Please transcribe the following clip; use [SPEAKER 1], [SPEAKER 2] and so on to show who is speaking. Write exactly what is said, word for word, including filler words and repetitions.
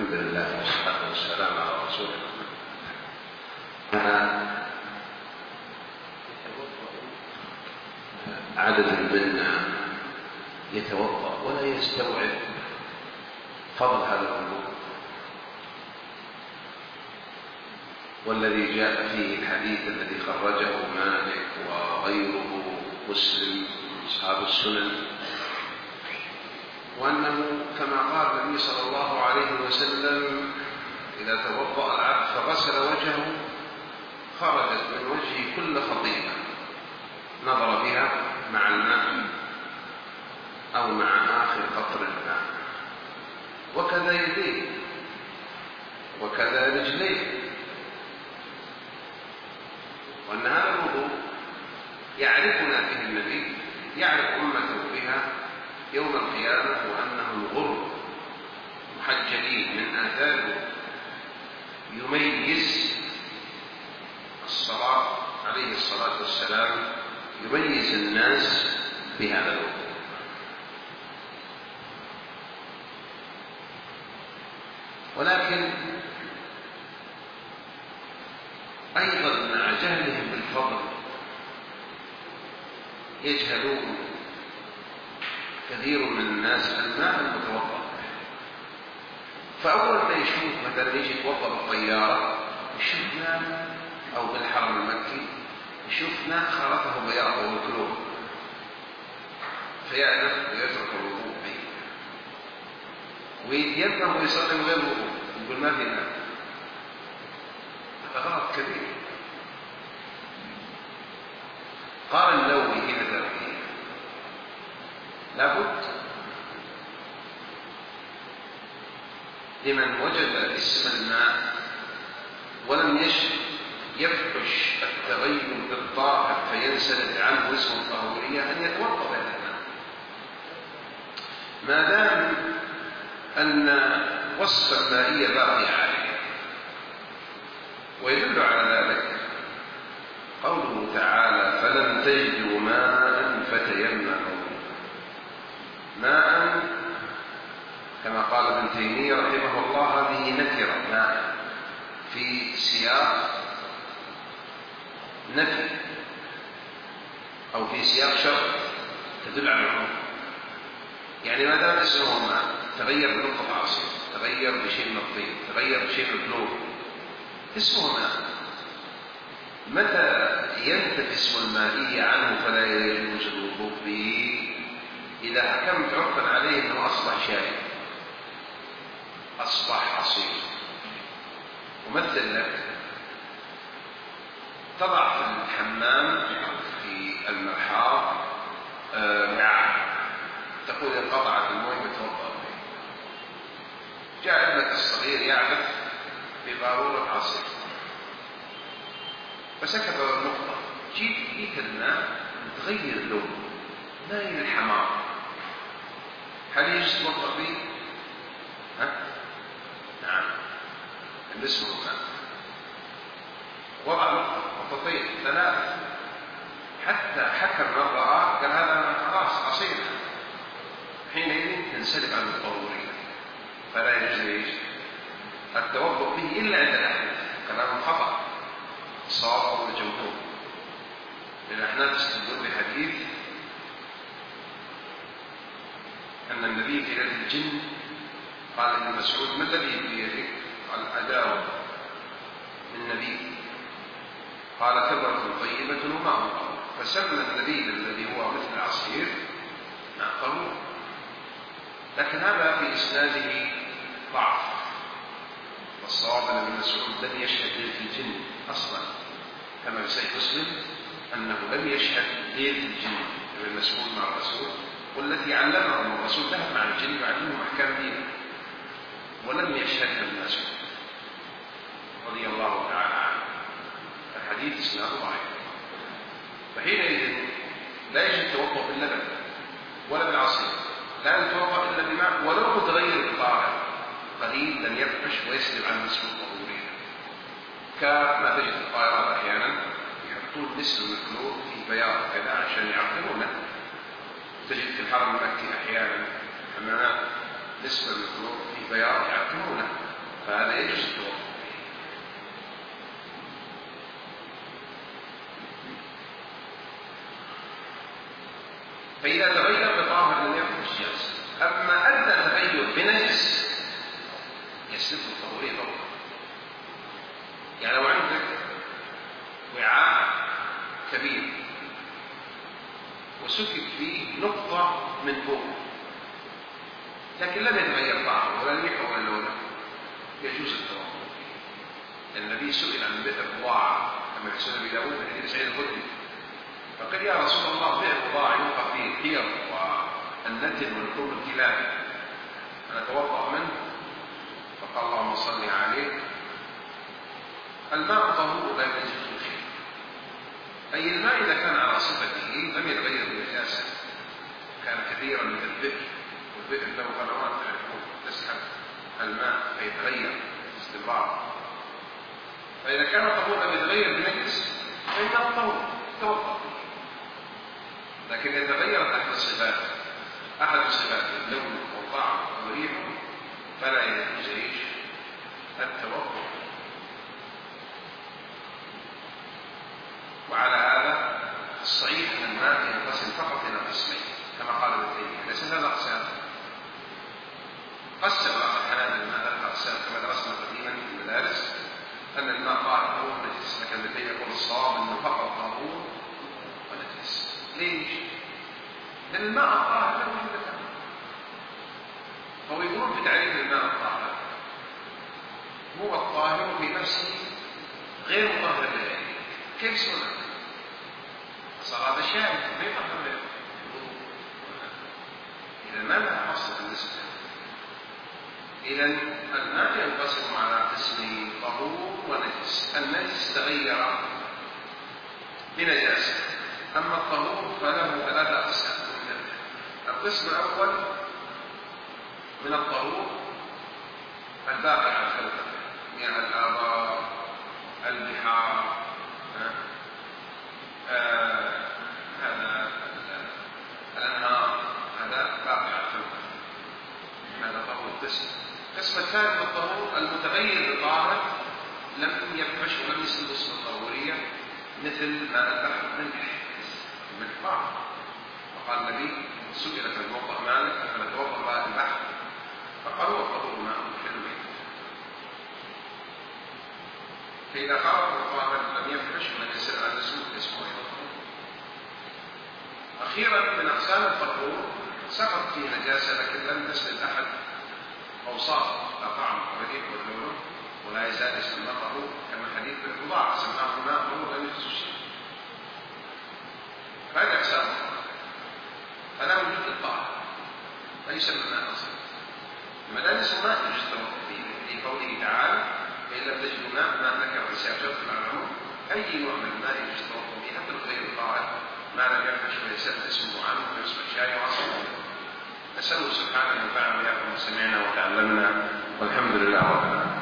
[SPEAKER 1] الحمد لله والصلاة والسلام على رسول الله. أنا عدد منا يتوضأ ولا يستوعب فضل هذا الوضوء والذي جاء فيه الحديث الذي خرجه مالك وغيره مسلم أصحاب السنن، وأنه كما قال النبي صلى الله عليه وسلم: إذا توضأ العبد فغسل وجهه خرجت من وجهه كل خطيئة نظر بها مع الماء أو مع آخر قطر الماء، وكذا يديه وكذا رجليه. وأن هذا الوضوء يعرفنا به النبي، يعرف أمته بها يوم القيامة، وأنهم غر محجلين من آثاره، يميز الصلاة عليه الصلاة والسلام، يميز الناس بهذا الوضوء. ولكن أيضا مع جهلهم بالفضل يجهلون كثير من الناس الماء المتوضأ. فأول ما يشوف مثلا يجي يتوضأ بالطيارة يشوف ماء، أو بالحرم المكي يشوف ماء خالطه بياضه وكلوه، فيعرف ويترك الوضوء به ويتيمم ويصلي من غير وضوء، يقول ما في ماء. هذا غلط كبير. قال النووي في فتاويه: لابد لمن وجد اسم الماء ولم يفحش التغير بالطاهر فينسلب عنه اسم الطهورية أن يتوضأ بهذا الماء، ما دام أن وصف المائية باقي عليه. ويدل على ذلك قوله تعالى: فلم تجدوا ماء فتيمموا. ماء كما قال ابن تيمية رحمه الله هذه نكرة، ماء في سياق نفي أو في سياق شرط تدل على العموم. يعني ما دام اسمه ماء تغير بنقطة عصير، تغير بشيء من الطين، تغير بشيء من البلور، اسمه ماء. متى ينتفي اسم المائية عنه فلا يجوز الوضوء به؟ إذا حكمت عرفا عليه أنه أصبح شاي، أصبح عصير. ومثل لك تضع في الحمام في المرحاض وعاء، تقول انقطعت المويه بتوضأ به. جاء ابنك الصغير يعبث بقارورة عصير فسكب النقطة، جيت فيك الماء تغير اللون، مايل الحمار، هل يجوز توضأ به؟ ها؟ نعم، الاسم الماء. وضع نقطة نقطتين ثلاث حتى حكم من رآه قال هذا خلاص عصير، حينئذ تنسلب عن الضرورية، فلا يجوز التوضؤ به إلا عند الأحناف. كلام خطأ، صواب أو الجمهور. الأحناف استدلوا بحديث أن النبي في ليلة الجن قال ابن مسعود: ما الذي بيدك؟ قال: أداوة من نبي. قال: كبرة طيبة وماء طهور. فسمى النبيذ الذي هو مثل العصير ماء طهور. لكن هذا في إسناده ضعف، والصواب أن ابن مسعود لم يشهد ليلة الجن أصلا، كما في صحيح مسلم أنه لم يشهد ليلة الجن ابن مسعود مع الرسول، والتي علمهم الرسول ذهب مع الجن وعلمهم أحكام دينه، ولم يشهدها ابن مسعود رضي الله تعالى عنه. الحديث اسناده ضعيف. فحينئذ لا يجب التوضؤ باللبن ولا بالعصير، لا يتوضأ إلا بماء ولو متغير بالطاهر قليل لن يفحش ويسلب عن اسم الطهورية. كما تجد في الطائرات أحيانا يحطون نسبة من الكلور في بياض كذا عشان يعقمونه. تجد في الحرم المكي أحيانا حمامات نسبة من الكلور في بياض يعقمونه، فهذا يجوز التوضؤ. فإذا تغير بطاهر لم يكن الجاز. أما أدنى تغير بنجس يسلك الطهورية فوق. يعني لو عندك وعاء كبير وسكت فيه نقطة من فوق لكن لم يتغير طعمه ولا ريحه ولا لونه يجوز التوضؤ. النبي سئل عن بئر بضاعة كما في سنن أبي داود من حديث سعيد الخدري فقال يا رسول الله بئر بضاعة يوقع فيه الحيض والنتن ولحوم الكلاب أنا أتوضأ منه؟ فقال اللهم صل عليه الماء طهور لا ينجس الخير. أي الماء إذا كان على صفته لم يتغير بالنجاسة كان كثيرا من البئر والبئر له قنوات تعرفون تسحب الماء فيتغير باستمرار. فإذا كان طهور لم يتغير بنجس فإنه طهور توضأ. لكن إذا تغيرت أحد الصفات أحد الصفات اللون والطعم والريح فلا يجوز ايش؟ التوضؤ. وعلى هذا الصحيح ان الماء ينقسم فقط الى قسمين كما قال ابن تيميه ليس ثلاث اقسام. قسم الحنابلة الماء ثلاث اقسام كما درسنا قديما في المدارس ان الماء طاهر ونجس لكن ابن تيميه يقول الصواب انه فقط طهور ونجس. ليش؟ لان الماء الطاهر لا وجود له. فهو يقولون في تعريف الماء الطاهر هو الطاهر في نفسه غير مطهر لغيره. كيف سنة؟ صار هذا شاهد ما يطهر له. إذا ما لها أصل بالنسبة. إذا الماء ينقسم على قسمين طهور ونجس. النجس تغير بنجاسة أما الطهور فله ثلاثة أقسام. القسم الأول من الطهور الباقي على الخلق يعني الآبار البحار آه هذا الأنهار هذا باقي على الخلق هذا طهور القسم. القسم الثاني من الطهور المتغير بطاهر لم يفحش ولم يسلب اسم الطهورية مثل ماء البحر ملح الملح طاهر. وقال النبي سئل في الموضع مالك فنتوضأ ماء البحر فقال هو الطهور ماء حلو. فإذا قال الطاهر لم يفحش ولم يسلب عن اسمه اسمه أيضا. أخيرا من أقسام الطهور سقط فيه نجاسة لكن لم تسلب أحد أوصاف لا طعم ولا ريح ولا لون ولا يزال يسمى طهور كما حديث البضاعة سماه ماء طهور لا يجوز شيء. هذه أقسام فلا وجود الطاهر ليس من الماء أصلا. لما لا يسمى ماء يجوز التوضؤ فيه في قوله تعالى فإن لم تجدوا ماء ما ذكر السياق مع العموم أي نوع من الماء يجوز التوضؤ فيه حتى الغير الطاهر ما لم يفحش ويسد اسمه عنه ويصبح شاي وعصر. نسأله سبحانه أن ينفعنا وإياكم وسمعنا وتعلمنا والحمد لله رب العالمين.